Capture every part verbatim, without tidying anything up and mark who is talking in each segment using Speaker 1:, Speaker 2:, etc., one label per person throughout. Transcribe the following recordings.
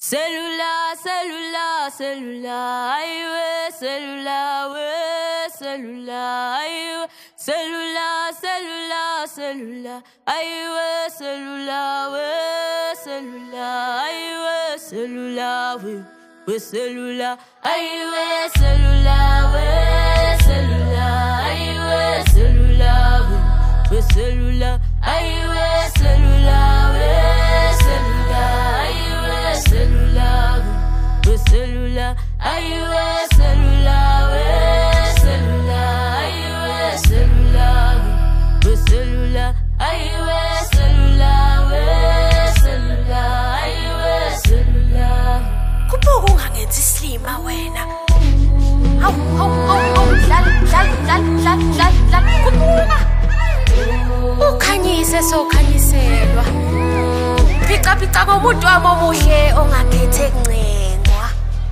Speaker 1: Cellula, cellula, cellula, aïe ouais, cellula, ouais, cellula, aïe ouais, cellula, cellula, cellula, aïe ouais, cellula, ouais, cellula, aïe ouais, cellula, ouais, ouais, cellula, aïe ouais, cellula, ouais, cellula, aïe ouais, cellula, ouais, ouais, cellula, aïe ouais, cellula, ouais, cellula, aïe ouais, cellula, ouais, cellula, aïe ouais, cellula, ouais, cellula, aïe ouais, cellula, ouais, cellula, aïe ouais, cellula, ouais, cellula, aïe ouais, cellula.
Speaker 2: Kubuka ungangenzi islima wena. Hawu hawu hawu hawu dlala dlala dlala dlala dlala kubuka. Ukhanyise sokhanyiselwa. Pica pica komuntu amobuhle ongaphethe kuncengwa.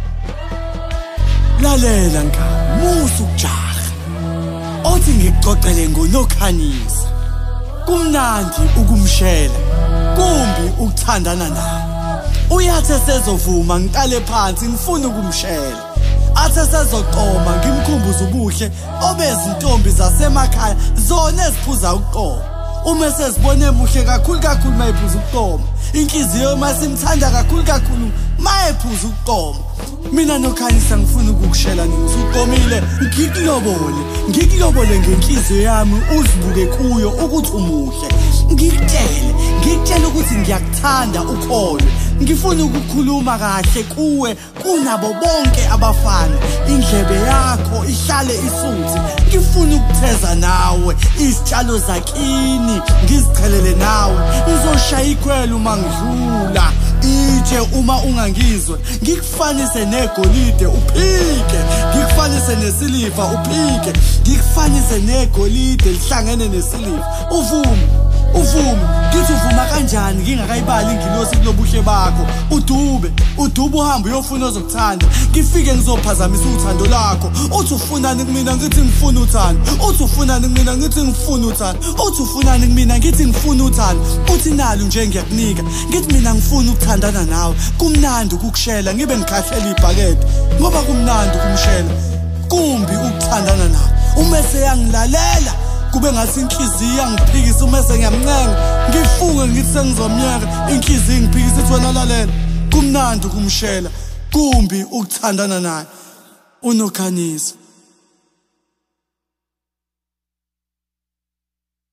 Speaker 3: Lalela ngaka musu ukujaha. Othi ngikuxoxele ngoNokhanyisa. Kumnandi ukumshela. Kumbi ukuthandana naye. Uyathe sezovuma ngiqale phansi ngifuna ukumshela. Athe sezoqoma ngimkhumbuza ubuhle obezintombi zasemakhaya zona eziphuza uqoma. Uma sezibone muhle kakhulu kakhulu mayiphuza uqoma. Inhliziyo masimthanda kakhulu kakhulu mayiphuza uqoma. Mina Nokhanyisa ngifuna ukukushela ngizuqomile ngikulobole ngikulobole ngenhliziyo yami uzibuke kuyo ukuthi umuhle. Ngikutshele ngikutshela ukuthi ngiyakuthanda ukholwe. Ngifuna ukukhuluma kahle kuwe kunabo bonke abafana. Indlebe yakho ihlale isuthi. Ngifuna ukutheza nawe izitshalo zakini ngizichelele nawe. Ngizoshaya ikhwelo uma ngidlula. Itshe uma ungangizwe ngikufanise negolide uphike. Ngikufanise nesiliva uphike. Ngikufanise negolide lihlangene nesiliva. Uvume uvume ngithi uvuma kanjani ngingakayibali ingilosi kulobuhle bakho. Udube udube uhambe uyofuna ozokuthanda. Ngifike ngizophazamisa uthando lakho. Uthi ufunani kumina ngithi ngifuna uthando. Uthi ufunani kumina ngithi ngifuna uthando. Uthi ufunani kumina ngithi ngifuna uthando. Uthi nalo nje ngiyakunika ngithi mina ngifuna ukuthandana nawe. Kumnandi ukukushela ngibe ngikhahlela ibhakede ngoba kumnandi ukumshela. Kumbi ukuthandana nawe. Uma seyangilalela kube ngathi inhliziyo yangiphikisa uma sengiyamncenga. Ngifunge ngithi sengizomyeka inhliziyo ngiphikisa ithi wena lalela. Kumnandi ukumshela. Kumbi ukuthandana naye uNokhanyisa.